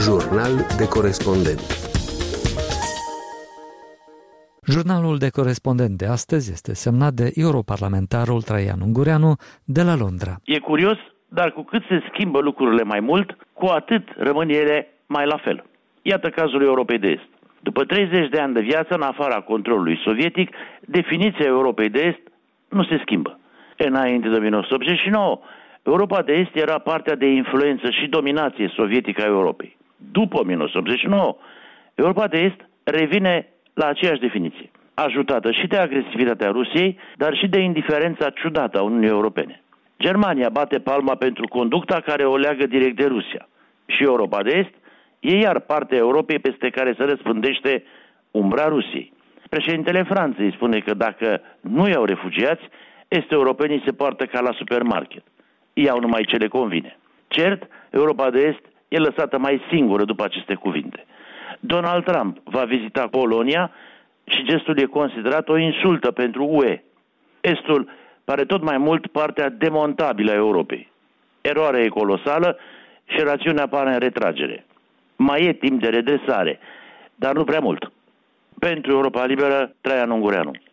Jurnal de corespondent. Jurnalul de corespondent de astăzi este semnat de europarlamentarul Traian Ungureanu de la Londra. E curios, dar cu cât se schimbă lucrurile mai mult, cu atât rămân ele mai la fel. Iată cazul Europei de Est. După 30 de ani de viață, în afara controlului sovietic, definiția Europei de Est nu se schimbă. Înainte de 1989, Europa de Est era partea de influență și dominație sovietică a Europei. După 1989, Europa de Est revine la aceeași definiție, ajutată și de agresivitatea Rusiei, dar și de indiferența ciudată a Uniunii Europene. Germania bate palma pentru conducta care o leagă direct de Rusia. Și Europa de Est e iar partea Europei peste care se răspândește umbra Rusiei. Președintele Franței spune că dacă nu iau refugiați, est-europenii se poartă ca la supermarket. Iau numai ce le convine. Cert, Europa de Est e lăsată mai singură după aceste cuvinte. Donald Trump va vizita Polonia și gestul e considerat o insultă pentru UE. Estul pare tot mai mult partea demontabilă a Europei. Eroarea e colosală și rațiunea apare în retragere. Mai e timp de redresare, dar nu prea mult. Pentru Europa Liberă, Traian Ungureanu.